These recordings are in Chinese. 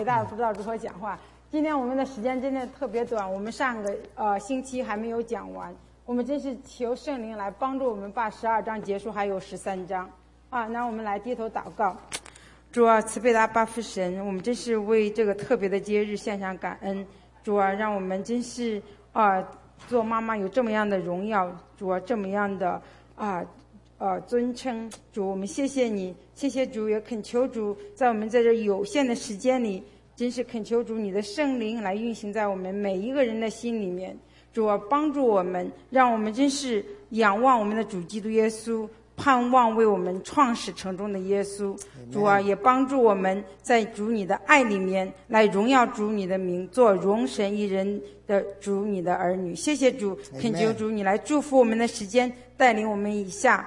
给大家辅导如何讲话。今天我们的时间真的特别短，我们上个星期还没有讲完，我们真是求圣灵来帮助我们把12章结束，还有13章啊。那我们来低头祷告。主啊，慈悲的阿爸父神，我们真是为这个特别的节日献上感恩。主啊，让我们真是做妈妈有这么样的荣耀，主啊，这么样的尊称。主，我们谢谢你，谢谢主，也恳求主，在我们在这有限的时间里，真是恳求主你的圣灵来运行在我们每一个人的心里面。主啊，帮助我们，让我们真是仰望我们的主基督耶稣，盼望为我们创始成终的耶稣。主啊，也帮助我们在主你的爱里面来荣耀主你的名，做荣神一人的主你的儿女。谢谢主，恳求主你来祝福我们的时间，带领我们以下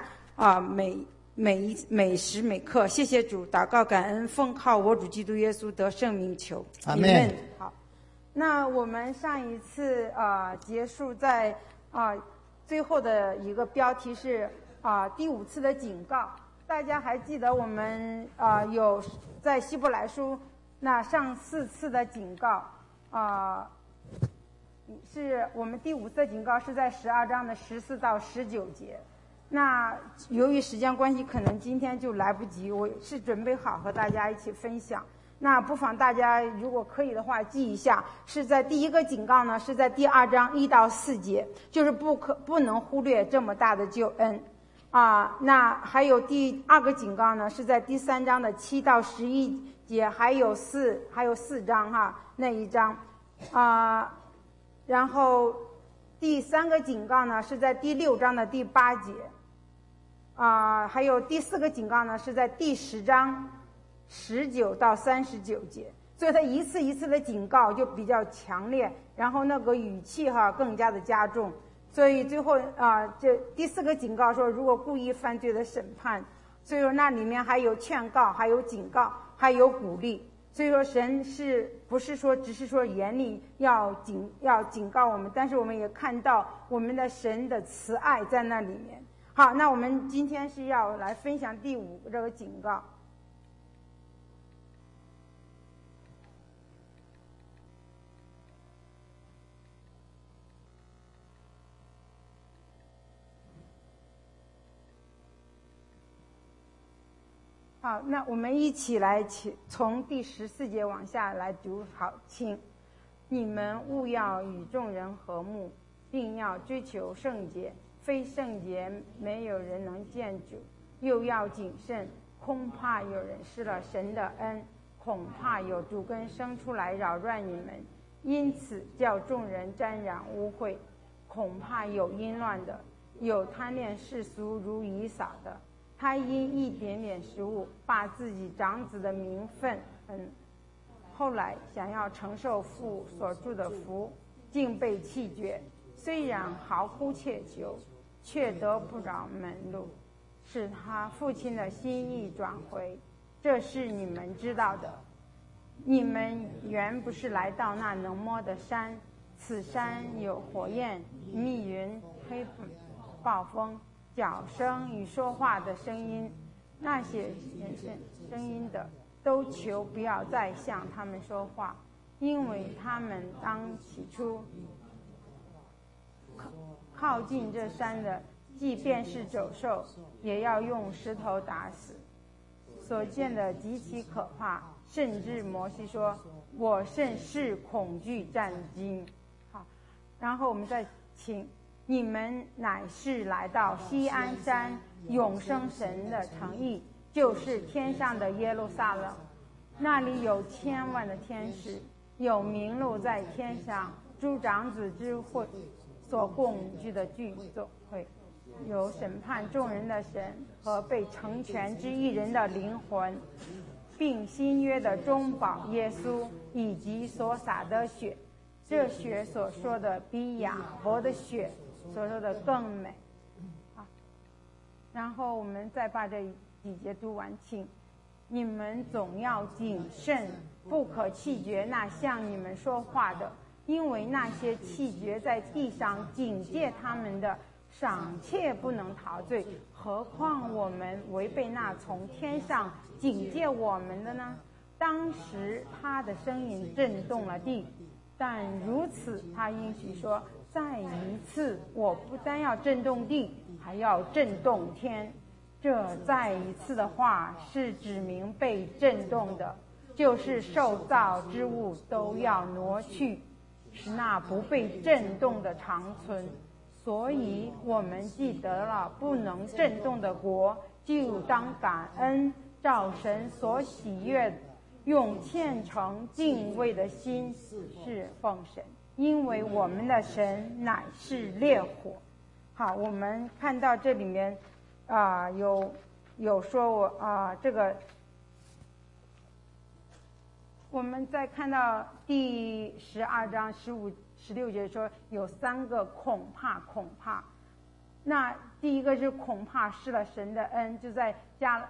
每时每刻。谢谢主，祷告感恩，奉靠我主基督耶稣得圣名求，阿们。好，那我们上一次结束在最后的一个标题是第5次的警告。大家还记得我们有在希伯来书那上4次的警告是我们第5次的警告是在12章的14到19节。那由于时间关系，可能今天就来不及，我是准备好和大家一起分享。那不妨大家如果可以的话记一下，是在第一个警告呢是在第2章1到4节，就是不能忽略这么大的救恩那还有第2个警告呢是在第3章的7到11节，还有4章那一章然后第3个警告呢是在第6章的第8节还有第4个警告呢是在第10章19到39节。所以他一次一次的警告就比较强烈，然后那个语气更加的加重。所以最后这第4个警告说，如果故意犯罪的审判，所以说那里面还有劝告，还有警告，还有鼓励。所以说神是不是说只是说严厉要警告我们，但是我们也看到我们的神的慈爱在那里面。好，那我们今天是要来分享第5个这个警告。好，那我们一起来从第14节往下来读。好，请你们务要与众人和睦，并要追求圣洁，非圣洁没有人能见主。又要谨慎，恐怕有人失了神的恩，恐怕有毒根生出来扰乱你们，因此叫众人沾染污秽。恐怕有淫乱的，有贪恋世俗如以扫的，他因一点点食物把自己长子的名分后来想要承受父所祝的福，竟被弃绝。虽然毫呼切求，却得不着门路，使他父亲的心意转回。这是你们知道的。你们原不是来到那能摸的山，此山有火焰、密云、黑暴风、脚声与说话的声音，那些声音的都求不要再向他们说话，因为他们当起初靠近这山的，即便是走兽，也要用石头打死。所见的极其可怕，甚至摩西说：“我甚是恐惧战惊。”好，然后我们再请。你们乃是来到锡安山永生神的城邑，就是天上的耶路撒冷，那里有千万的天使，有名录在天上诸长子之会所共聚的聚总会，有审判众人的神和被成全之一人的灵魂，并新约的中保耶稣以及所洒的血。这血所说的比亚伯的血所说的更美。好，然后我们再把这几节读完，请你们总要谨慎，不可弃绝那向你们说话的，因为那些弃绝在地上警戒他们的，尚且不能逃罪，何况我们违背那从天上警戒我们的呢？ 当时他的声音震动了地，但如此他应许说，再一次我不但要震动地，还要震动天。这再一次的话是指明被震动的，就是受造之物都要挪去，使那不被震动的长存。所以我们既得了不能震动的国，就当感恩，照神所喜悦，用虔诚敬畏的心侍奉神，因为我们的神乃是烈火。好，我们看到这里面有说这个，我们再看到第12章15、16节说有3个恐怕。那第一个是恐怕失了神的恩，就在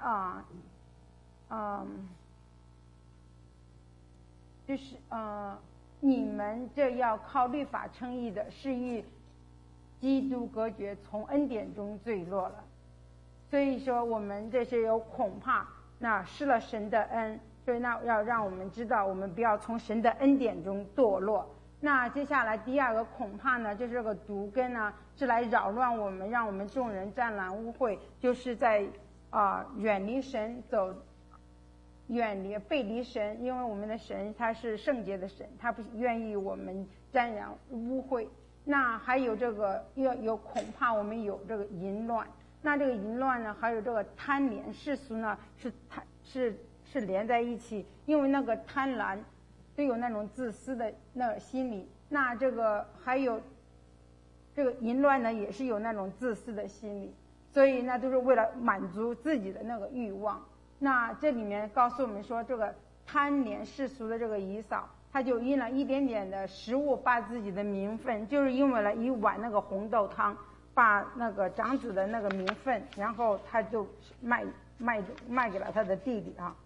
就是你们这要靠律法称义的，是与基督隔绝，从恩典中坠落了。所以说我们这是有恐怕，那失了神的恩，所以那要让我们知道，我们不要从神的恩典中堕落。那接下来第2个恐怕呢，就是这个毒根呢，是来扰乱我们，让我们众人沾染污秽，就是在远离神，背离神，因为我们的神他是圣洁的神，他不愿意我们沾染污秽。那还有这个有恐怕，我们有这个淫乱。那这个淫乱呢，还有这个贪恋世俗呢，是连在一起，因为那个贪婪都有那种自私的那个心理，那这个还有这个淫乱呢，也是有那种自私的心理，所以那都是为了满足自己的那个欲望。那这里面告诉我们说，这个贪恋世俗的这个以扫，他就因了一点点的食物，把自己的名分，就是因为了一碗那个红豆汤，把那个长子的那个名分，然后他就卖给了他的弟弟啊。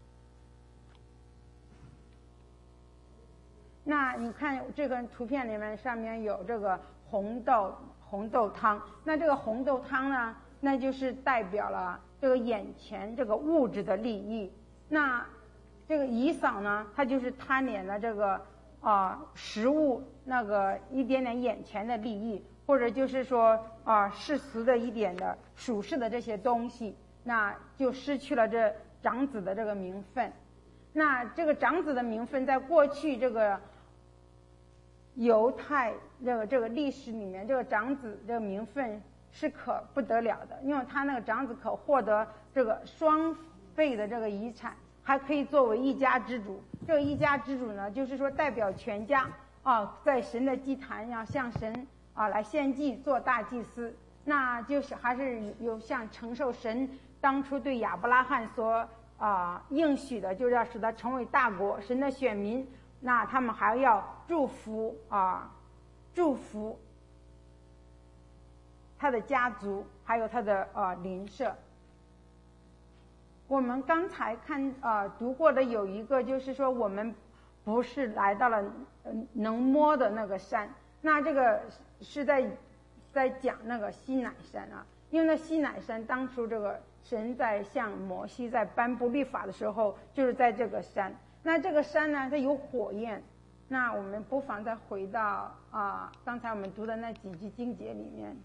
那你看这个图片里面上面有这个红豆汤，那这个红豆汤呢，那就是代表了这个眼前这个物质的利益。那这个以扫呢，他就是贪恋了这个食物那个一点点眼前的利益，或者就是说世俗的一点的属世的这些东西，那就失去了这长子的这个名分。那这个长子的名分在过去这个犹太这个历史里面，这个长子这个名分是可不得了的，因为他那个长子可获得这个双倍的这个遗产，还可以作为一家之主。这个一家之主呢，就是说代表全家在神的祭坛要向神来献祭，做大祭司。那就是还是有像承受神当初对亚伯拉罕所应许的，就是要使他成为大国，神的选民。那他们还要祝福他的家族，还有他的邻舍。我们刚才读过的有一个，就是说我们不是来到了能摸的那个山，那这个是在讲那个西乃山啊，因为那西乃山当初这个神在向摩西在颁布律法的时候，就是在这个山。那这个山呢，它有火焰。那我们不妨再回到刚才我们读的那几句经节里面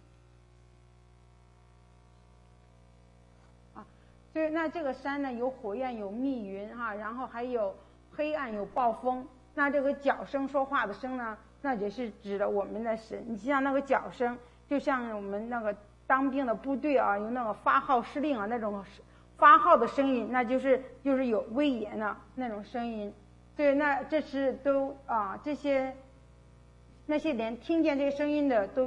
所以那这个山呢，有火焰，有密云然后还有黑暗，有暴风。那这个角声说话的声呢，那也是指了我们的神。你像那个角声，就像我们那个当兵的部队有那个发号施令那种发号的声音，那就是有威严的那种声音。对，那这是都这些那些连听见这个声音的都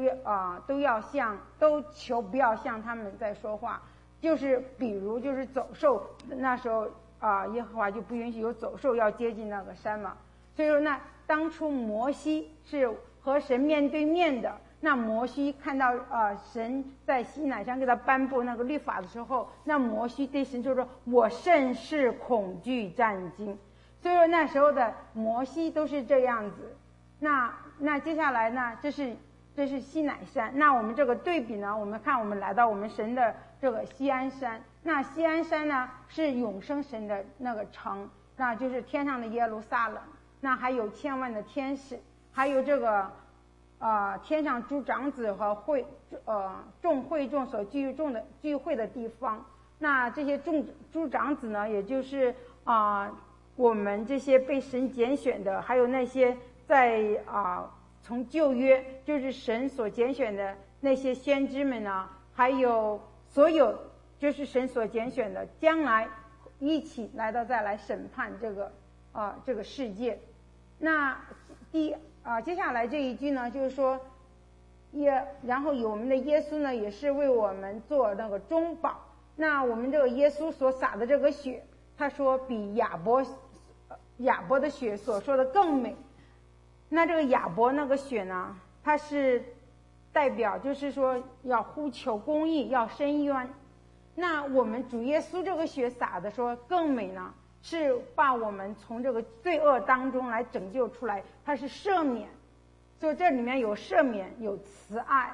求不要向他们在说话。就是比如就是走兽，那时候耶和华就不允许有走兽要接近那个山嘛。所以说那当初摩西是和神面对面的，那摩西看到神在西乃山给他颁布那个律法的时候，那摩西对神就说，我甚是恐惧战惊。所以说那时候的摩西都是这样子。那接下来呢，这是西乃山。那我们这个对比呢，我们看我们来到我们神的这个锡安山。那锡安山呢，是永生神的那个城， 那就是天上的耶路撒冷，那还有千万的天使，还有这个天上诸长子和众会众所聚会的地方。那这些诸长子呢，也就是我们这些被神拣选的，还有那些在从旧约就是神所拣选的那些先知们呢，还有所有就是神所拣选的，将来一起来到再来审判这个世界。那接下来这一句呢，就是说然后有我们的耶稣呢，也是为我们做那个中保。那我们这个耶稣所洒的这个血，他说比亚伯的血所说的更美。那这个亚伯那个血呢，它是代表就是说要呼求公义，要伸冤。那我们主耶稣这个血洒的说更美呢，是把我们从这个罪恶当中来拯救出来，它是赦免。所以这里面有赦免，有慈爱。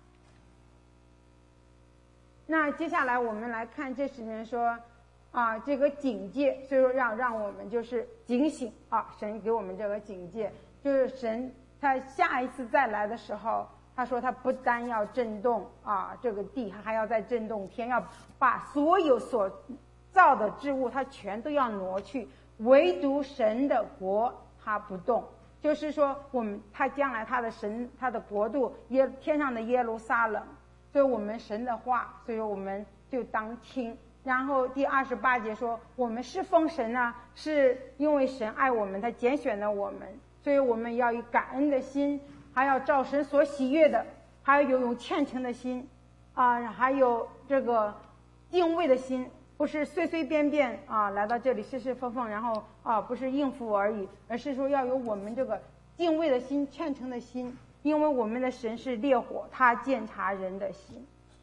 那接下来我们来看这里面说这个警戒，所以说让我们就是警醒神给我们这个警戒，就是神他下一次再来的时候，他说他不单要震动这个地，还要再震动天，要把所有所造的之物他全都要挪去，唯独神的国他不动。就是说他将来他的国度天上的耶路撒冷，所以我们神的话，所以我们就当听。然后第28节说，我们侍奉神呢，是因为神爱我们，他拣选了我们，所以我们要以感恩的心，还要照神所喜悦的，还要有虔诚的心还有这个敬畏的心，不是随随便便来到这里侍侍奉奉，然后不是应付而已，而是说要有我们这个敬畏的心、虔诚的心，因为我们的神是烈火，他鉴察人的心。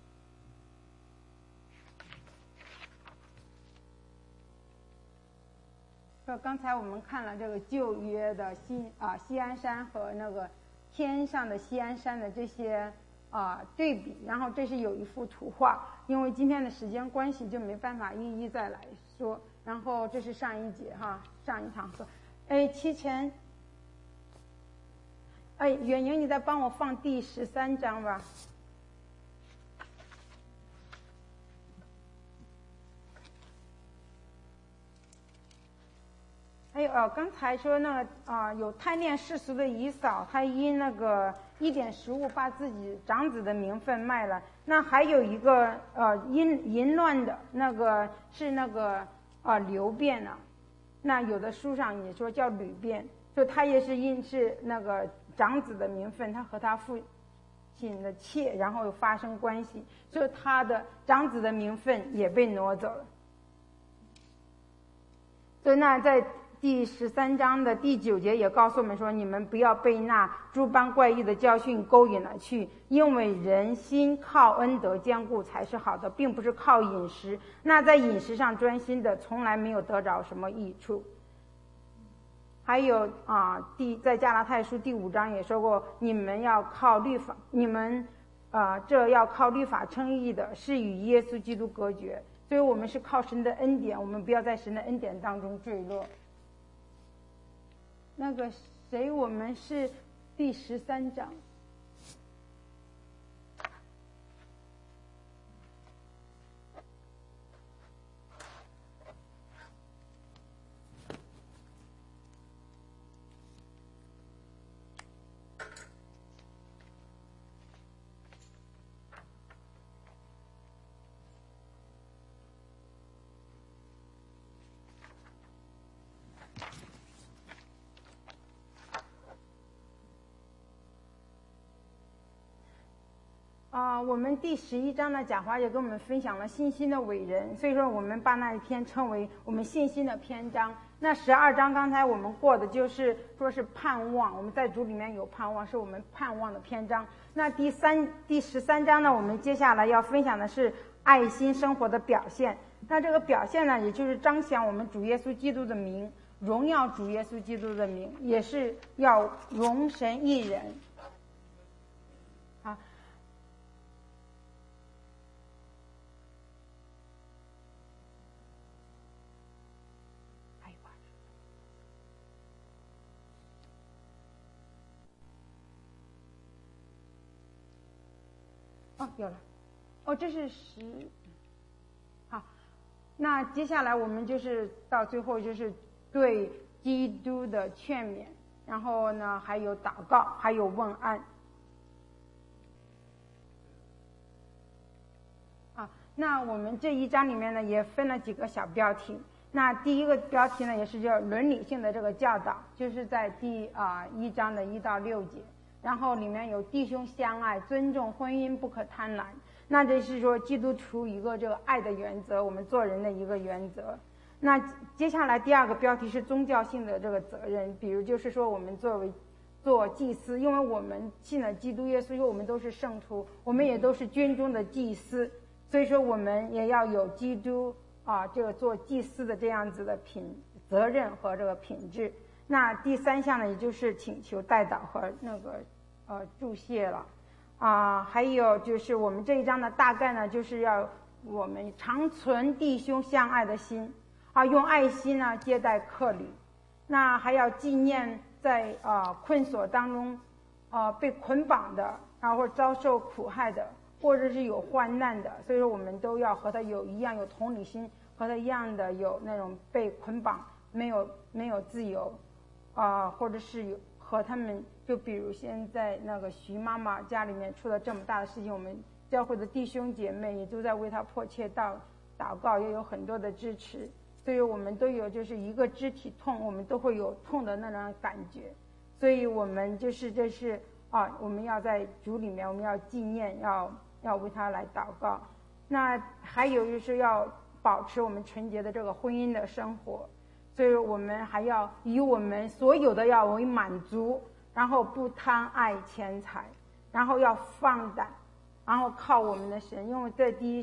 刚才我们看了这个旧约的锡安山和那个天上的锡安山的这些对比，然后这是有一幅图画，因为今天的时间关系就没办法一一再来说。然后这是上一节上一堂课。七晨，远莹你再帮我放第13章吧。还有刚才说那个有贪恋世俗的以扫，他因那个一点食物把自己长子的名分卖了。那还有一个淫乱的那个是那个流便呢，那有的书上也说叫吕便，就他也是因是那个长子的名分，他和他父亲的妾然后发生关系，所以他的长子的名分也被挪走了。所以那在第13章的第9节也告诉我们说，你们不要被那诸般怪异的教训勾引了去，因为人心靠恩德坚固才是好的，并不是靠饮食。那在饮食上专心的，从来没有得着什么益处。还有在加拉太书第5章也说过，你们要靠律法，你们这要靠律法称义的，是与耶稣基督隔绝。所以我们是靠神的恩典，我们不要在神的恩典当中坠落。那个谁，我们是第13章。我们第11章呢，贾华也跟我们分享了信心的伟人，所以说我们把那一篇称为我们信心的篇章。那12章刚才我们过的就是说是盼望，我们在主里面有盼望，是我们盼望的篇章。那第13章呢，我们接下来要分享的是爱心生活的表现。那这个表现呢，也就是彰显我们主耶稣基督的名，荣耀主耶稣基督的名，也是要荣神益人。 哦，有了。哦，这是10。好，那接下来我们就是到最后就是对基督的劝勉，然后呢还有祷告，还有问安。那我们这一章里面呢也分了几个小标题。那第一个标题呢也是叫伦理性的这个教导，就是在第1章的1到6节，然后里面有弟兄相爱，尊重婚姻，不可贪婪。那这是说基督徒一个这个爱的原则，我们做人的一个原则。那接下来第二个标题是宗教性的这个责任，比如就是说我们做祭司，因为我们信了基督耶稣，因为我们都是圣徒，我们也都是军中的祭司，所以说我们也要有基督这个做祭司的这样子的责任和这个品质。那第3项呢，也就是请求代祷和那个祝谢了。还有就是我们这一章的大概呢，就是要我们常存弟兄相爱的心用爱心呢接待客旅。那还要纪念在困锁当中被捆绑的，然后或者遭受苦害的，或者是有患难的，所以说我们都要和他有同理心，和他一样的有那种被捆绑没有自由或者是和他们，就比如现在那个徐妈妈家里面出了这么大的事情，我们教会的弟兄姐妹也都在为她迫切祷告，也有很多的支持，所以我们都有就是一个肢体痛，我们都会有痛的那种感觉，所以我们就是这是我们要在主里面，我们要纪念，要为他来祷告。那还有就是要保持我们纯洁的这个婚姻的生活，所以我们还要以我们所有的要为满足，然后不贪爱钱财，然后要放胆，然后靠我们的神。因为在第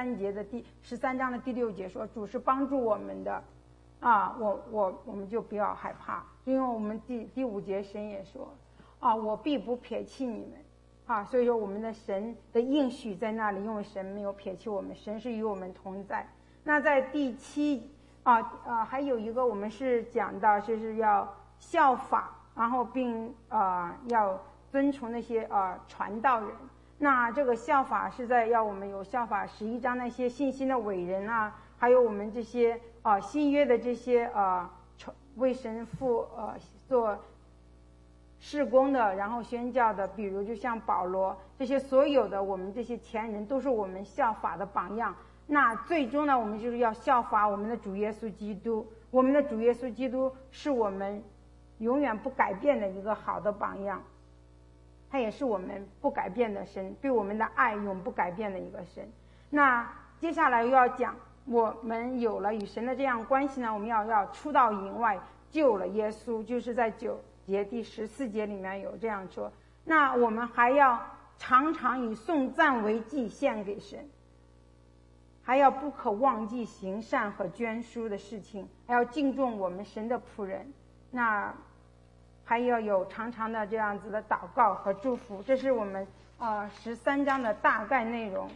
13章的第6节说，主是帮助我们的我们就不要害怕。因为我们第5节神也说我必不撇弃你们所以说我们的神的应许在那里，因为神没有撇弃我们，神是与我们同在。那在第7还有一个我们是讲到就是要效法，然后并要遵从那些传道人。那这个效法是要我们有效法11章那些信心的伟人还有我们这些新约的这些为神父做事工的，然后宣教的，比如就像保罗，这些所有的我们这些前人都是我们效法的榜样。那最终呢，我们就是要效法我们的主耶稣基督。我们的主耶稣基督是我们永远不改变的一个好的榜样，他也是我们不改变的神，对我们的爱永不改变的一个神。那接下来又要讲，我们有了与神的这样关系呢，我们要出到营外救了耶稣，就是在9节第14节里面有这样说。那我们还要常常以颂赞为祭献给神，还要不可忘记行善和捐书的事情，还要敬重我们神的仆人。那还要有常常的这样子的祷告和祝福。这是我们13章的大概内容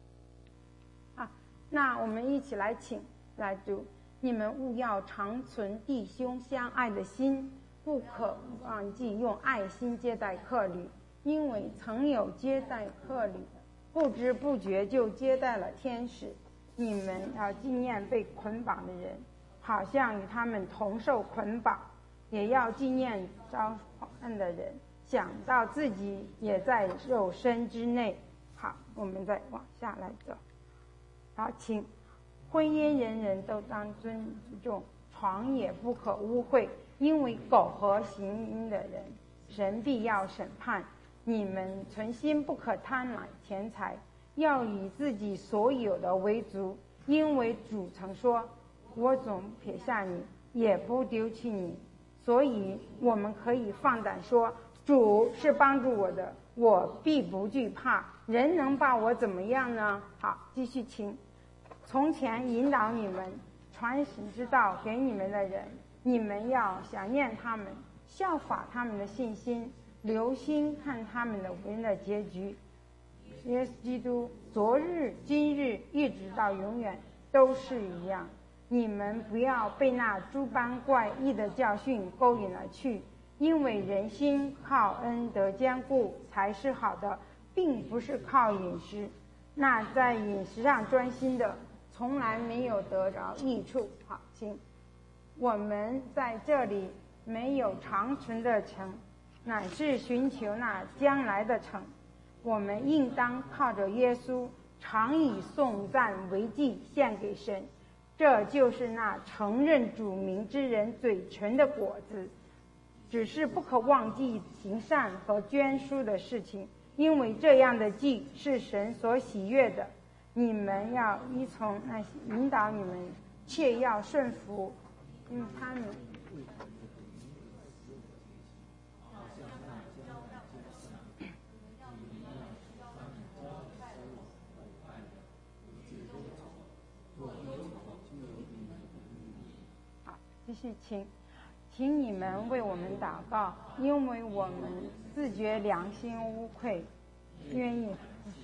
那我们一起来读。你们务要常存弟兄相爱的心，不可忘记用爱心接待客旅，因为曾有接待客旅的，不知不觉就接待了天使。你们要纪念被捆绑的人，好像与他们同受捆绑，也要纪念遭患的人，想到自己也在肉身之内。好，我们再往下来走。好，请婚姻人人都当尊重，床也不可污秽，因为苟合行淫的人，神必要审判。你们存心不可贪婪钱财，要以自己所有的为足，因为主曾说，我总撇下你，也不丢弃你。所以我们可以放胆说，主是帮助我的，我必不惧怕。人能把我怎么样呢？好，继续请。从前引导你们传神之道给你们的人，你们要想念他们，效法他们的信心，留心看他们的为人的结局。耶稣基督昨日今日一直到永远都是一样。你们不要被那诸般怪异的教训勾引了去，因为人心靠恩得坚固才是好的， 并不是靠饮食。那在饮食上专心的，从来没有得着益处。好，请我们在这里没有长存的城，乃是寻求那将来的城。我们应当靠着耶稣，常以颂赞为祭献给神，这就是那承认主名之人嘴唇的果子。只是不可忘记行善和捐书的事情，因为这样的祭是神所喜悦的。你们要依从那些引导你们，切要顺服，因为他们好，继续请你们为我们祷告，因为我们自觉良心无愧，愿意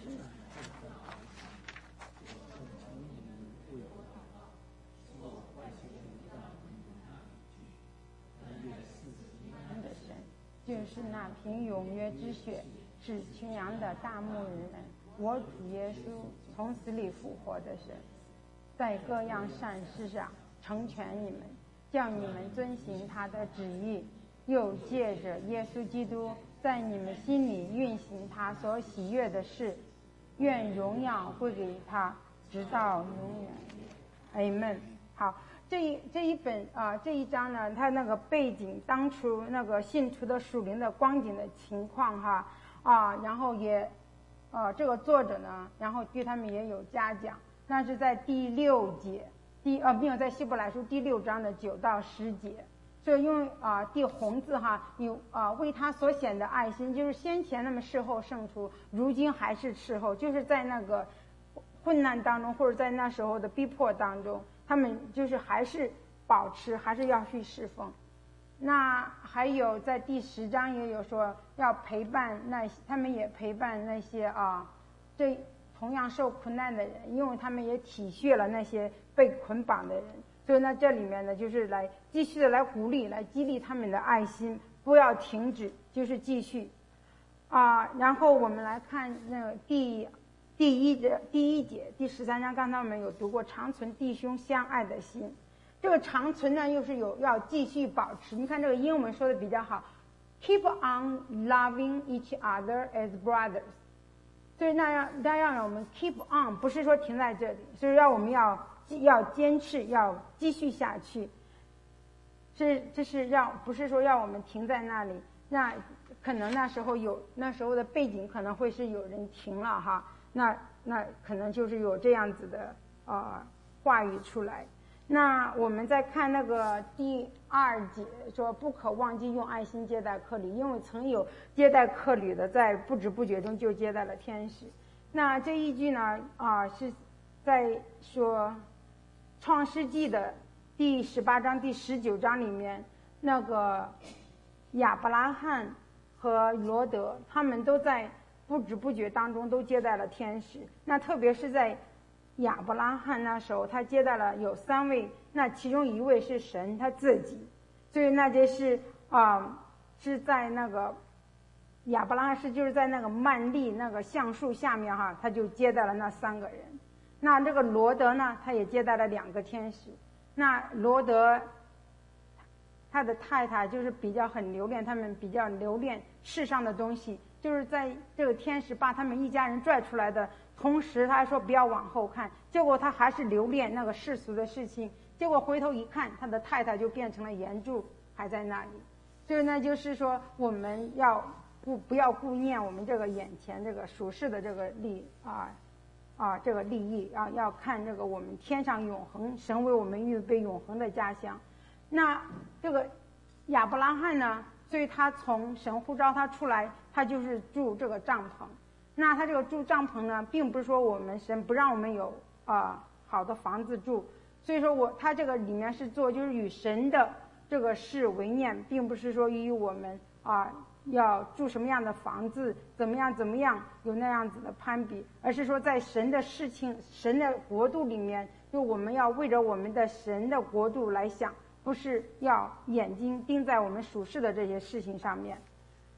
就是那凭永约之血使群羊的大牧人，我主耶稣从死里复活的神，在各样善事上成全你们，叫你们遵行他的旨意，又借着耶稣基督在你们心里运行他所喜悦的事。愿荣耀归给他，直到永远。Amen。好，这一章呢，它那个背景，当初那个信徒的属灵的光景的情况哈然后也这个作者呢，然后对他们也有嘉奖。那是在第6节，没有在希伯来书第6章的9到10节。所以用第红字哈，有为他所显的爱心，就是先前那么事后胜出，如今还是事后，就是在那个困难当中，或者在那时候的逼迫当中，他们就是还是保持，还是要去侍奉。那还有在第10章也有说要陪伴他们也陪伴那些这同样受困难的人，因为他们也体恤了那些被捆绑的人。所以呢，这里面呢，就是来继续的来鼓励，来激励他们的爱心，不要停止，就是继续然后我们来看那个第一节第13章，刚才我们有读过，常存弟兄相爱的心。这个常存呢，又是要继续保持。你看这个英文说的比较好 ，keep on loving each other as brothers。所以那让我们 keep on， 不是说停在这里，所以让我们要坚持，要继续下去。这是不是说让我们停在那里？那可能那时候的背景可能会是有人停了哈，那可能就是有这样子的话语出来。那我们再看那个第2节说，不可忘记用爱心接待客旅，因为曾有接待客旅的，在不知不觉中就接待了天使。那这一句呢是在说创世纪的第18章第19章里面，那个亚伯拉罕和罗德他们都在不知不觉当中都接待了天使。那特别是在亚伯拉罕那时候，他接待了有3位，那其中1位是神他自己。所以那就是是在那个亚伯拉罕就是在那个曼利那个橡树下面哈，他就接待了那3个人。那这个罗德呢，他也接待了2个天使。那罗德他的太太就是比较很留恋，他们比较留恋世上的东西，就是在这个天使把他们一家人拽出来的同时，他还说不要往后看，结果他还是留恋那个世俗的事情，结果回头一看，他的太太就变成了岩柱，还在那里。所以呢，就是说我们要不要顾念我们这个眼前这个属世的这个这个利益要看这个我们天上永恒，神为我们预备永恒的家乡。那这个亚伯拉罕呢，所以他从神呼召他出来，他就是住这个帐篷。那他这个住帐篷呢，并不是说我们神不让我们有好的房子住，所以说他这个里面是做就是与神的这个事为念，并不是说与我们要住什么样的房子，怎么样有那样子的攀比，而是说在神的事情、神的国度里面，就我们要为着我们的神的国度来想，不是要眼睛盯在我们属世的这些事情上面。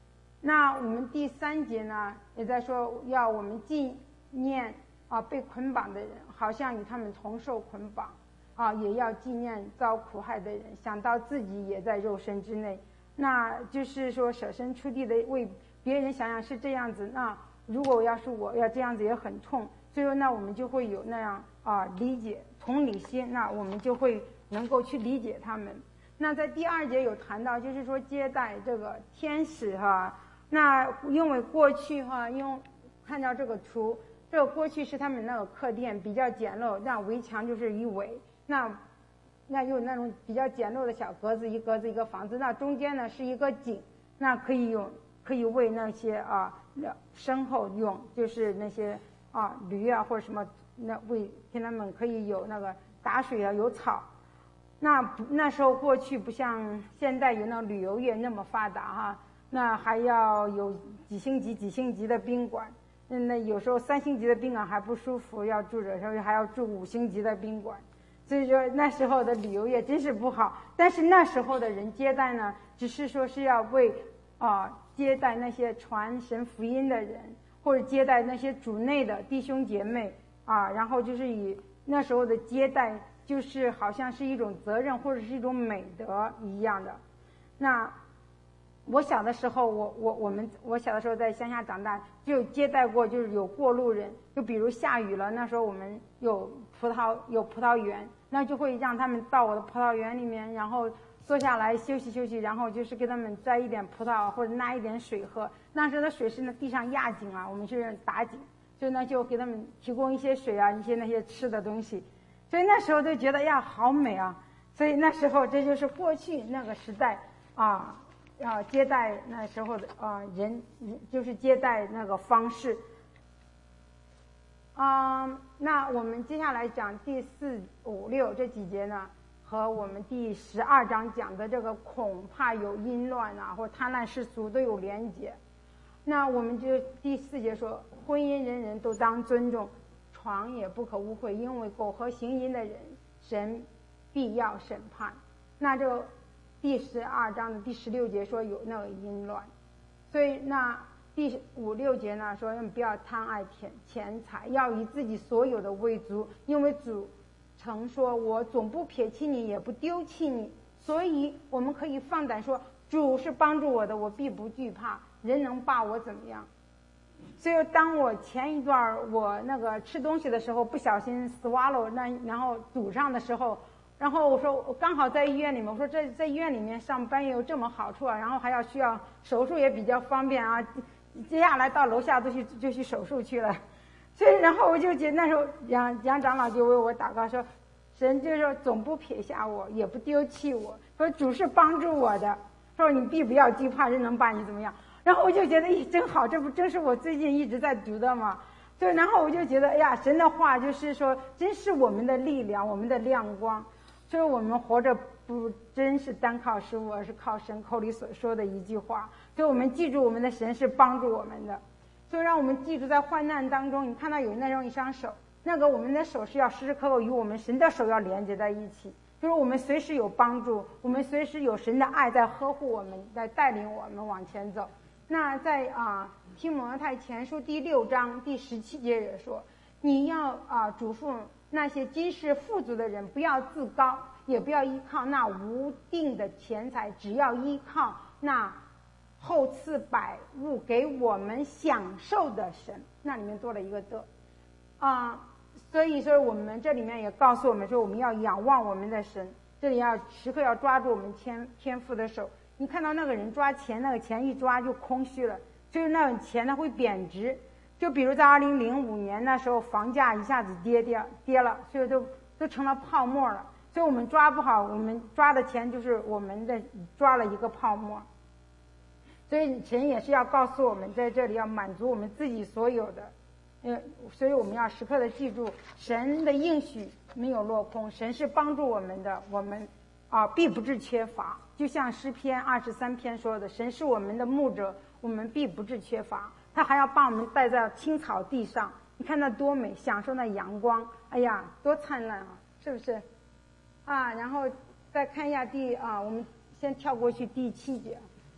那我们第3节呢，也在说要我们纪念被捆绑的人，好像与他们同受捆绑也要纪念遭苦害的人，想到自己也在肉身之内。那就是说舍身处地的为别人想想是这样子，那如果要是我要这样子也很痛，所以说那我们就会有那样理解同理心，那我们就会能够去理解他们。那在第2节有谈到，就是说接待这个天使那因为过去因为看到这个图，这个过去是他们那个客店比较简陋，那围墙就是一围，那有那种比较简陋的小格子，一格子一个房子，那中间呢是一个井，那可以为那些牲口用，就是那些驴或者什么，那为给他们可以有那个打水有草。那时候过去不像现在有那旅游业那么发达那还要有几星级的宾馆，那有时候3星级的宾馆还不舒服，要住着时候还要住5星级的宾馆。所以说那时候的旅游业真是不好，但是那时候的人接待呢，只是说是要为接待那些传神福音的人，或者接待那些主内的弟兄姐妹然后就是以那时候的接待就是好像是一种责任或者是一种美德一样的。那我小的时候，我小的时候在乡下长大，就接待过，就是有过路人，就比如下雨了，那时候我们有葡萄园，那就会让他们到我的葡萄园里面，然后坐下来休息，然后就是给他们摘一点葡萄或者拿一点水喝。那时候的水是地上压井我们是打井，所以呢就给他们提供一些水一些那些吃的东西。所以那时候就觉得呀好美所以那时候这就是过去那个时代接待那时候的人就是接待那个方式。那我们接下来讲第4、5、6这几节呢，和我们第12章讲的这个恐怕有淫乱或贪婪世俗都有连结。那我们就第4节说，婚姻人人都当尊重，床也不可污秽，因为苟合行淫的人，神必要审判。那这个第12章的第16节说有那个淫乱，所以那第5、6节呢说不要贪爱钱财，要以自己所有的为足，因为主曾说我总不撇弃你，也不丢弃你。所以我们可以放胆说，主是帮助我的，我必不惧怕，人能把我怎么样。所以当我前一段我那个吃东西的时候不小心 swallow 然后堵上的时候，然后我说我刚好在医院里面，我说在医院里面上班也有这么好处然后还需要手术也比较方便接下来到楼下就去手术去了。所以然后我就觉得那时候杨长老就为我祷告说，神就说总不撇下我，也不丢弃我，说主是帮助我的，说你必不要惧怕，人能把你怎么样。然后我就觉得真好，这不正是我最近一直在读的吗？对，然后我就觉得神的话就是说真是我们的力量，我们的亮光。所以我们活着不真是单靠食物，而是靠神口里所说的一句话。所以我们记住我们的神是帮助我们的，所以让我们记住在患难当中，你看到有那种一双手，那个我们的手是要时时刻刻与我们神的手要连接在一起，就是我们随时有帮助，我们随时有神的爱在呵护我们，在带领我们往前走。那在提摩太前书第6章第17节也说，你要嘱咐那些今世富足的人，不要自高，也不要依靠那无定的钱财，只要依靠那后赐百物给我们享受的神。那里面多了一个的所以说我们这里面也告诉我们说，我们要仰望我们的神，这里要时刻要抓住我们天父的手。你看到那个人抓钱，那个钱一抓就空虚了，就是那种钱它会贬值。就比如在2005年那时候，房价一下子跌了，所以都成了泡沫了。所以我们抓不好，我们抓的钱就是我们的抓了一个泡沫。所以神也是要告诉我们，在这里要满足我们自己所有的，所以我们要时刻的记住，神的应许没有落空，神是帮助我们的，我们必不致缺乏。就像诗篇23篇说的，神是我们的牧者，我们必不致缺乏。他还要把我们带在青草地上，你看那多美，享受那阳光，哎呀多灿烂是不是然后再看一下我们先跳过去第7节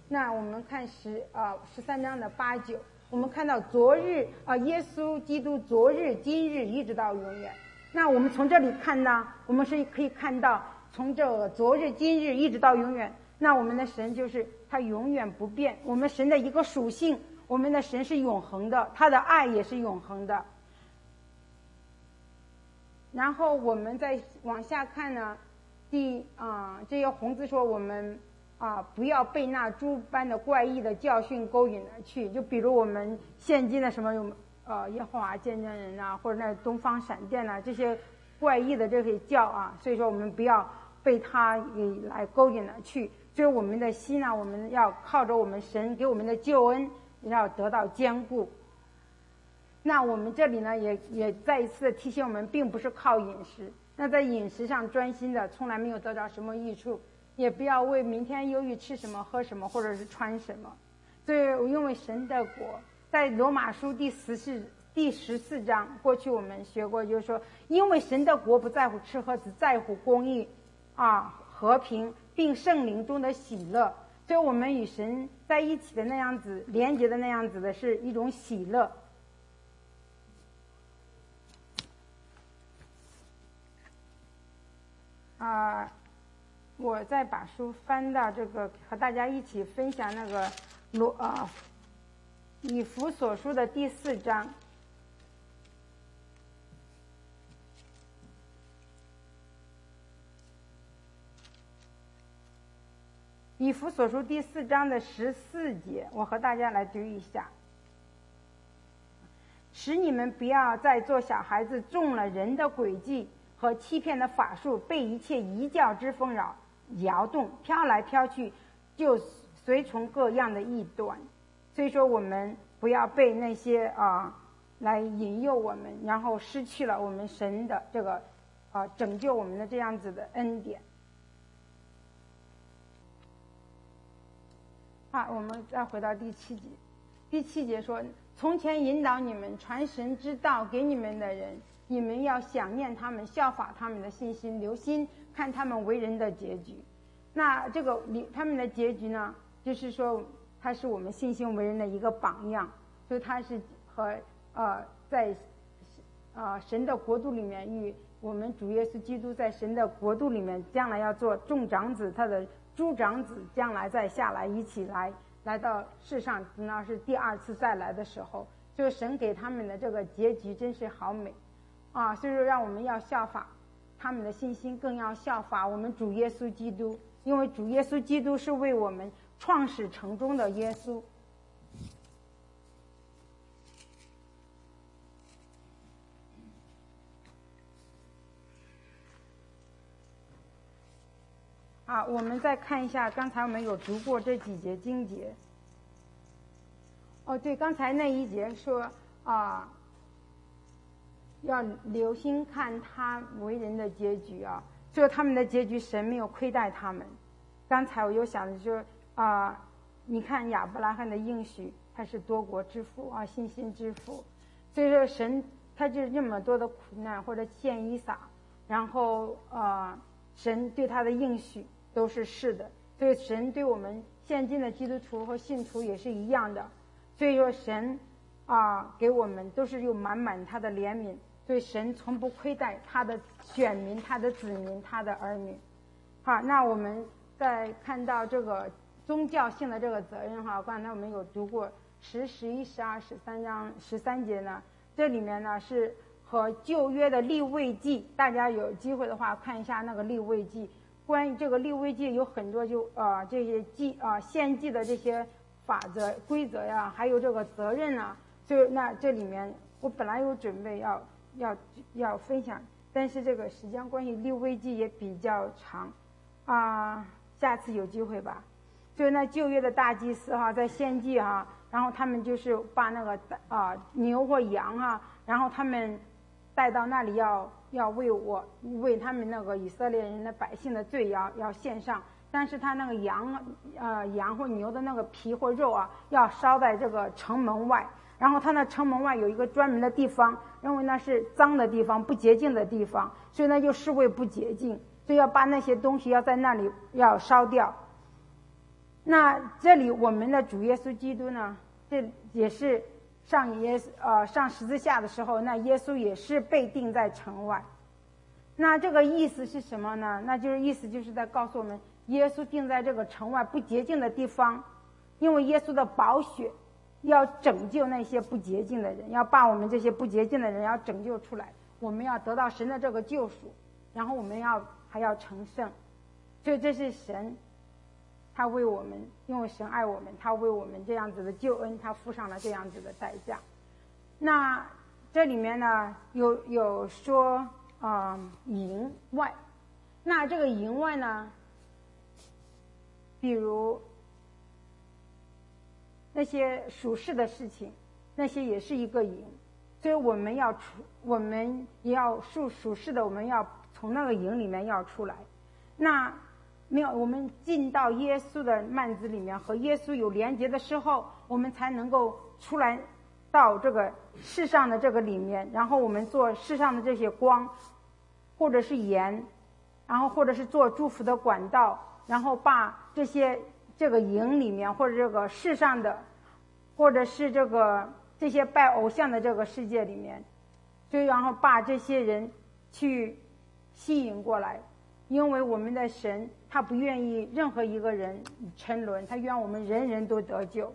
那我们看13章的8、9，我们看到昨日耶稣基督昨日今日一直到永远。那我们从这里看呢，我们是可以看到从这个昨日今日一直到永远，那我们的神就是他永远不变，我们神的一个属性，我们的神是永恒的，他的爱也是永恒的。然后我们再往下看呢，这些红字说我们不要被那诸般的怪异的教训勾引而去，就比如我们现今的什么耶和华见证人啊，或者那东方闪电啊，这些怪异的这些教所以说我们不要被他给来勾引而去。所以我们的心呢，我们要靠着我们神给我们的救恩，要得到坚固。那我们这里呢，也再一次提醒我们，并不是靠饮食。那在饮食上专心的，从来没有得到什么益处，也不要为明天忧虑吃什么、喝什么，或者是穿什么。所以，因为神的国，在罗马书第14章，过去我们学过，就是说，因为神的国不在乎吃喝，只在乎公义和平，并圣灵中的喜乐。所以我们与神在一起的那样子，连结的那样子的是一种喜乐。我再把书翻到这个，和大家一起分享那个以弗所书的第4章。以弗所书第4章的14节，我和大家来读一下。使你们不要再做小孩子，中了人的诡计和欺骗的法术，被一切异教之风摇动，飘来飘去，就随从各样的异端。所以说我们不要被那些来引诱我们，然后失去了我们神的这个拯救我们的这样子的恩典。我们再回到第7节。第7节说，从前引导你们传神之道给你们的人，你们要想念他们，效法他们的信心，留心看他们为人的结局。那这个他们的结局呢，就是说他是我们信心为人的一个榜样，所以他是和在神的国度里面，与我们主耶稣基督在神的国度里面将来要做众长子，他的诸长子将来再下来一起来到世上，等到是第2次再来的时候，就是神给他们的这个结局真是好美所以说让我们要效法他们的信心，更要效法我们主耶稣基督，因为主耶稣基督是为我们创始成终的耶稣。我们再看一下，刚才我们有读过这几节经节。对，刚才那一节说要留心看他为人的结局就是他们的结局，神没有亏待他们。刚才我又想着说你看亚伯拉罕的应许，他是多国之父信心之父，所以说神他就是这么多的苦难或者献以撒，然后神对他的应许都是是的，所以神对我们现今的基督徒和信徒也是一样的。所以说神给我们都是有满满他的怜悯，所以神从不亏待他的选民、他的子民、他的儿女。那我们再看到这个宗教性的这个责任刚才我们有读过10、11、12、13章13节呢，这里面呢是和旧约的利未记，大家有机会的话看一下那个利未记。关于这个利未记有很多这些献祭的这些法则规则呀，还有这个责任所以那这里面我本来有准备要分享，但是这个时间关系，利未记也比较长下次有机会吧。所以那旧约的大祭司在献祭然后他们就是把那个牛或羊然后他们带到那里要为他们那个以色列人的百姓的罪要献上，但是他那个羊或牛的那个皮或肉要烧在这个城门外，然后他那城门外有一个专门的地方，认为那是脏的地方、不洁净的地方，所以呢就视为不洁净，所以要把那些东西要在那里要烧掉。 那这里我们的主耶稣基督呢，这也是上十字架的时候，那耶稣也是被钉在城外。那这个意思是什么呢？那就是意思就是在告诉我们，耶稣钉在这个城外不洁净的地方，因为耶稣的宝血要拯救那些不洁净的人，要把我们这些不洁净的人要拯救出来，我们要得到神的这个救赎，然后我们还要成圣。所以这是神他为我们，因为神爱我们，他为我们这样子的救恩，他付上了这样子的代价。那这里面呢有说营外，那这个营外呢，比如那些属世的事情，那些也是一个营，所以我们也要属世的，我们要从那个营里面要出来。那没有，我们进到耶稣的幔子里面，和耶稣有连结的时候，我们才能够出来到这个世上的这个里面，然后我们做世上的这些光，或者是盐，然后或者是做祝福的管道，然后把这个营里面，或者这个世上的，或者是这些拜偶像的这个世界里面，所以然后把这些人去吸引过来。因为我们的神他不愿意任何一个人沉沦，他愿我们人人都得救。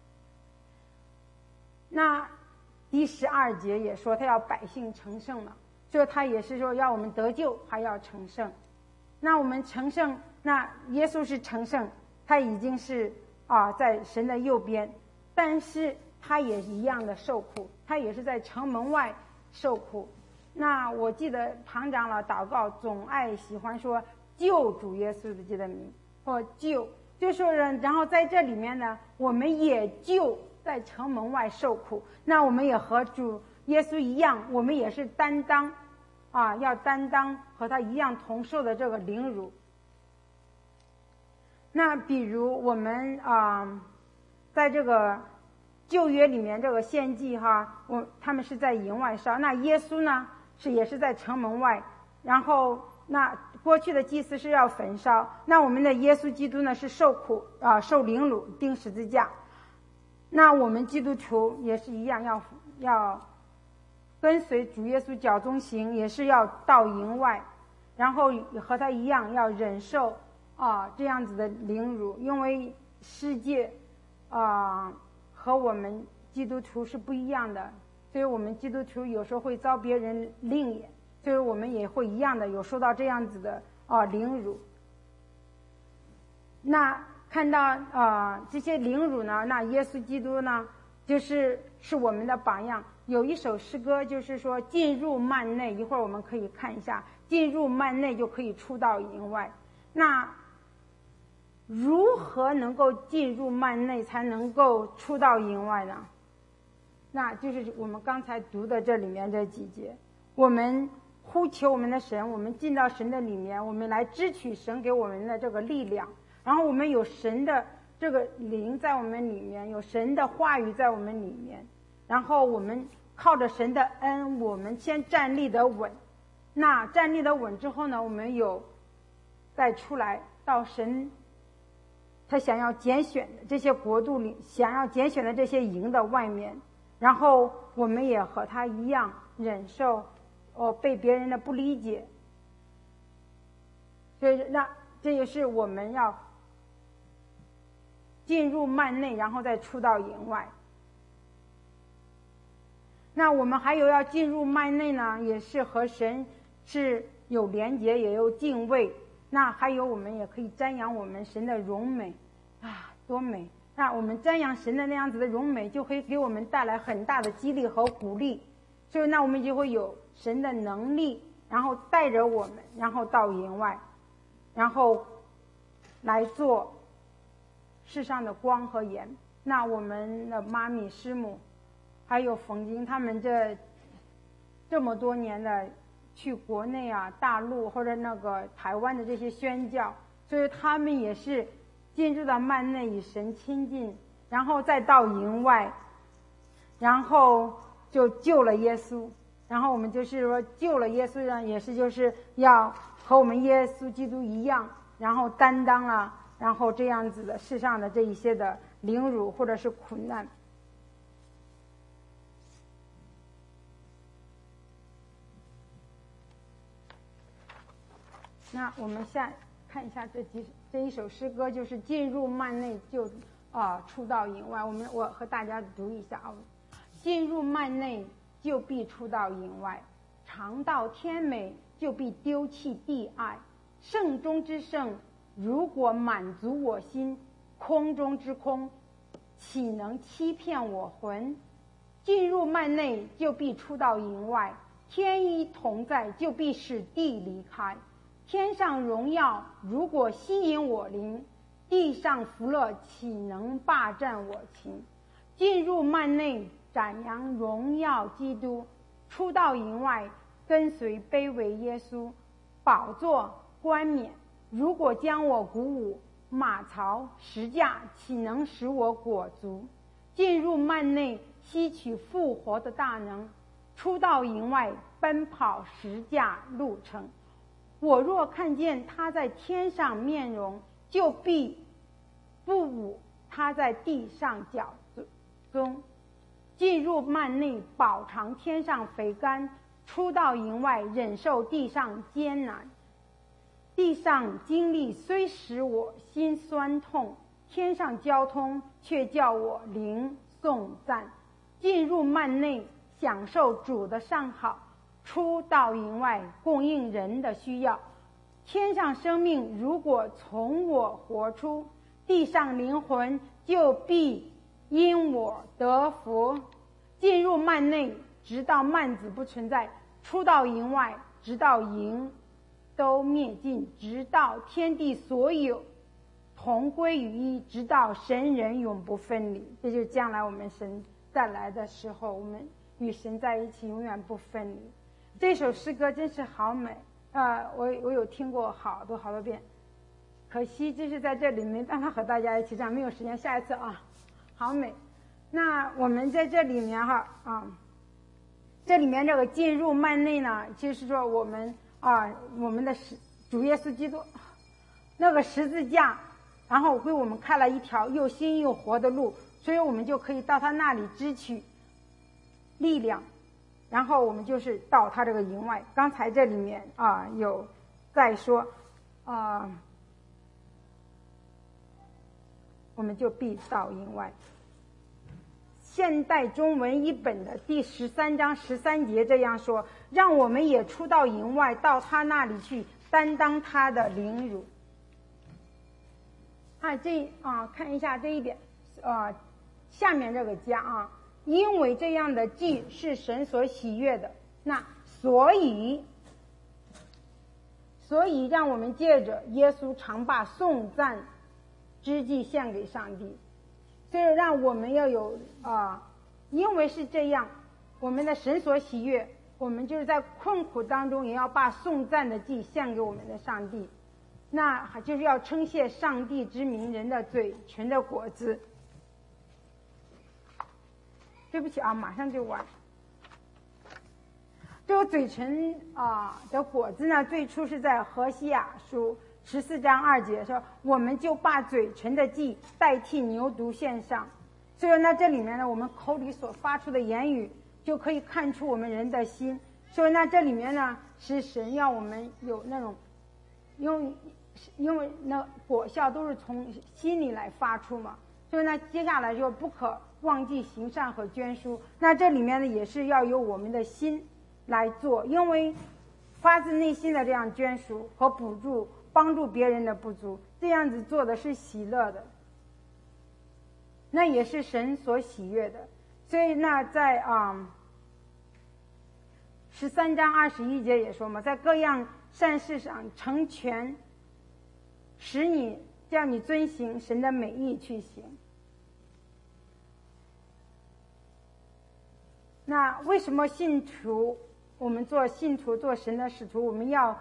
那第12节也说他要百姓成圣嘛，所以他也是说要我们得救还要成圣。那我们成圣，那耶稣是成圣，他已经是在神的右边，但是他也一样的受苦，他也是在城门外受苦。那我记得唐长老祷告总爱喜欢说救主耶稣基督的名，或救，就说然后在这里面呢，我们也就在城门外受苦。那我们也和主耶稣一样，我们也是担当要担当和他一样同受的这个凌辱。那比如我们在这个旧约里面这个献祭他们是在营外烧，那耶稣呢也是在城门外，然后那过去的祭司是要焚烧，那我们的耶稣基督呢是受苦受凌辱钉十字架。那我们基督徒也是一样，要跟随主耶稣脚中行，也是要到营外，然后和他一样要忍受这样子的凌辱，因为世界和我们基督徒是不一样的，所以我们基督徒有时候会遭别人另眼，所以我们也会一样的有受到这样子的凌辱。那看到这些凌辱呢，那耶稣基督呢是我们的榜样。有一首诗歌就是说进入幔内，一会儿我们可以看一下，进入幔内就可以出到营外。那如何能够进入幔内才能够出到营外呢？那就是我们刚才读的这里面这几节，我们呼求我们的神，我们进到神的里面，我们来支取神给我们的这个力量，然后我们有神的这个灵在我们里面，有神的话语在我们里面，然后我们靠着神的恩，我们先站立得稳。那站立得稳之后呢，我们有再出来到神他想要拣选的这些国度里，想要拣选的这些营的外面，然后我们也和他一样忍受被别人的不理解。所以那这也是我们要进入幔内，然后再出到营外。那我们还有要进入幔内呢，也是和神是有连结，也有敬畏。那还有我们也可以瞻仰我们神的荣美多美。那我们瞻仰神的那样子的荣美，就会给我们带来很大的激励和鼓励。所以那我们就会有神的能力，然后带着我们，然后到营外，然后来做世上的光和盐。那我们的妈咪师母还有冯晶他们这么多年的去国内大陆或者那个台湾的这些宣教，所以他们也是进入到幔内与神亲近，然后再到营外，然后就救了耶稣。然后我们就是说救了耶稣呢，也是就是要和我们耶稣基督一样，然后担当了然后这样子的世上的这一些的凌辱或者是苦难。那我们看一下这一首诗歌，就是进入幔内就出到营外。我和大家读一下啊，进入幔内就必出到营外，尝到天美就必丢弃地爱。圣中之圣，如果满足我心，空中之空，岂能欺骗我魂？进入幔内就必出到营外，天一同在就必使地离开。天上荣耀如果吸引我灵，地上福乐岂能霸占我情？进入幔内展扬荣耀基督，出到营外跟随卑微耶稣。宝座冠冕如果将我鼓舞，马槽石架岂能使我裹足？进入幔内吸取复活的大能，出到营外奔跑十架路程。我若看见他在天上面容，就必不侮他在地上脚踪。进入幔内饱尝天上肥甘，出到营外忍受地上艰难。地上经历虽使我心酸痛，天上交通却叫我灵颂赞。进入幔内享受主的上好，出到营外供应人的需要。天上生命如果从我活出，地上灵魂就必因我得福。进入幔内直到幔子不存在，出到营外直到营都灭尽，直到天地所有同归于一，直到神人永不分离。这就是将来我们神再来的时候，我们与神在一起永远不分离。这首诗歌真是好美，我有听过好多遍，可惜就是在这里没办法和大家一起唱，没有时间，下一次啊，好美。那我们在这里面这里面这个进入幔内呢，就是说我们的主耶稣基督那个十字架，然后为我们开了一条又新又活的路，所以我们就可以到他那里支取力量，然后我们就是到他这个营外。刚才这里面有在说我们就必到营外。现代中文译本的第13章13节这样说，让我们也出到营外，到他那里去担当他的凌辱。看一下这一点，下面这个加因为这样的祭是神所喜悦的，那所以让我们借着耶稣常把颂赞之祭献给上帝。所以让我们要有因为是这样，我们的神所喜悦，我们就是在困苦当中也要把颂赞的祭献给我们的上帝，那就是要称谢上帝之名，人的嘴唇的果子。对不起马上就完。这个嘴唇的果子呢，最初是在何西阿书14章2节说，我们就把嘴唇的祭代替牛犊献上。所以呢，这里面呢，我们口里所发出的言语就可以看出我们人的心。所以呢，这里面呢是神要我们有那种因为那果效都是从心里来发出嘛。所以呢，接下来就不可忘记行善和捐书。那这里面呢，也是要由我们的心来做，因为发自内心的这样捐书和补助帮助别人的不足，这样子做的是喜乐的，那也是神所喜悦的。所以那在13章21节也说嘛，在各样善事上成全，叫你遵行神的美意去行。那为什么我们做信徒做神的使徒，我们要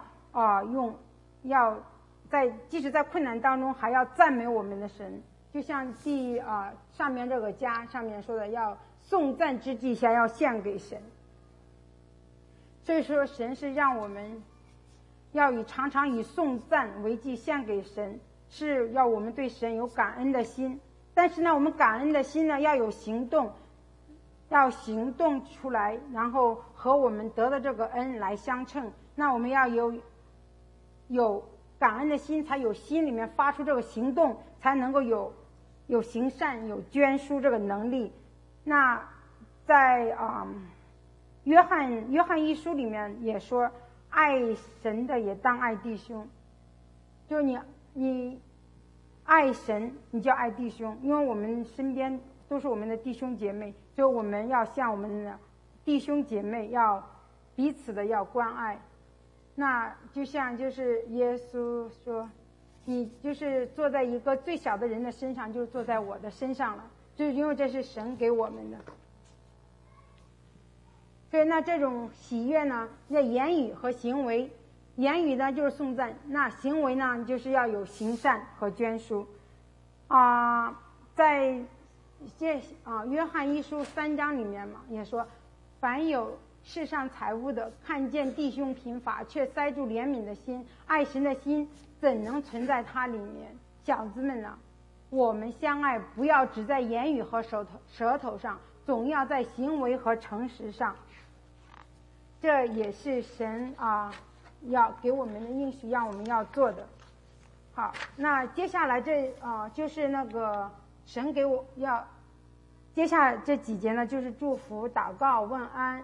即使在困难当中还要赞美我们的神，就像上面这个家上面说的，要颂赞之祭下要献给神。所以说神是让我们要常常以颂赞为祭献给神， 是要我们对神有感恩的心，但是呢，我们感恩的心呢要有行动，要行动出来，然后和我们得的这个恩来相称。那我们要有感恩的心，才有心里面发出这个行动，才能够有行善、有捐书这个能力。那在约翰一书里面也说，爱神的也当爱弟兄，就你爱神，你就爱弟兄，因为我们身边都是我们的弟兄姐妹，所以我们要向我们的弟兄姐妹要彼此的要关爱。那就像就是耶稣说，你就是坐在一个最小的人的身上，就是坐在我的身上了，就是因为这是神给我们的。所以那这种喜悦呢，那言语和行为，言语呢就是颂赞，那行为呢就是要有行善和捐书。在约翰一书3章里面嘛，也说，凡有世上财物的，看见弟兄贫乏，却塞住怜悯的心，爱神的心怎能存在他里面？小子们啊，我们相爱，不要只在言语和舌头上，总要在行为和诚实上。这也是神要给我们的应许，让我们要做的。好，那接下来就是那个神给我要，接下来这几节呢，就是祝福、祷告、问安。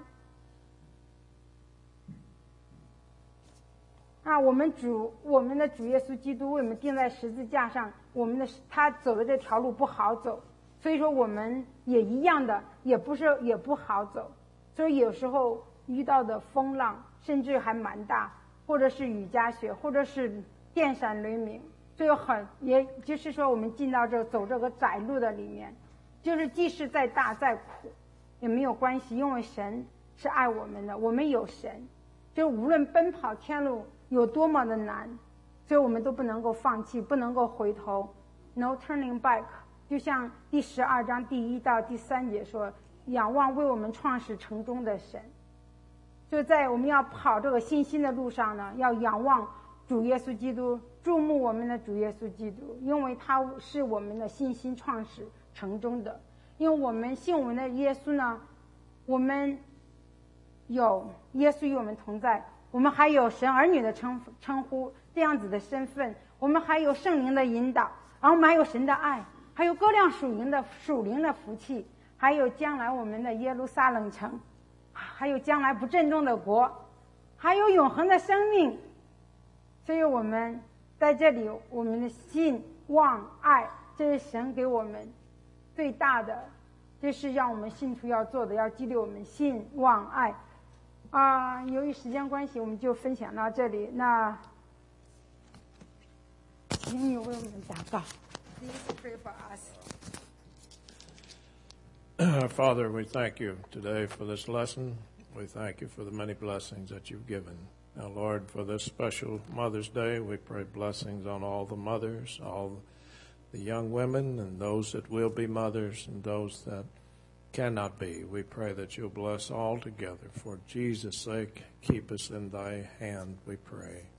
我们的主耶稣基督为我们钉在十字架上，他走的这条路不好走，所以说我们也一样的，也不好走，所以有时候遇到的风浪甚至还蛮大，或者是雨夹雪，或者是电闪雷鸣，所以也就是说我们进到走这个窄路的里面，就是即使再大再苦也没有关系，因为神是爱我们的，我们有神，就无论奔跑天路有多么的难，所以我们都不能够放弃，不能够回头 ，no turning back。就像第12章第1到第3节说，仰望为我们创始成终的神。就在我们要跑这个信心的路上呢，要仰望主耶稣基督，注目我们的主耶稣基督，因为他是我们的信心创始成终的。因为我们信我们的耶稣呢，我们有耶稣与我们同在，我们还有神儿女的称呼，这样子的身份，我们还有圣灵的引导，然后我们还有神的爱，还有各样属灵的福气，还有将来我们的耶路撒冷城，还有将来不震动的国，还有永恒的生命。所以我们在这里，我们的信望爱，这是神给我们最大的，这是让我们信徒要做的，要激励我们信望爱。由于时间关系，我们就分享到这里。那请你为我们祷告。Please pray for us. Father, we thank you today for this lesson. We thank you for the many blessings that you've given. Now, Lord, for this special Mother's Day, we pray blessings on all the mothers, all the young women, and those that will be mothers and those that cannot be. We pray that you'll bless all together. For Jesus' sake, keep us in thy hand, we pray.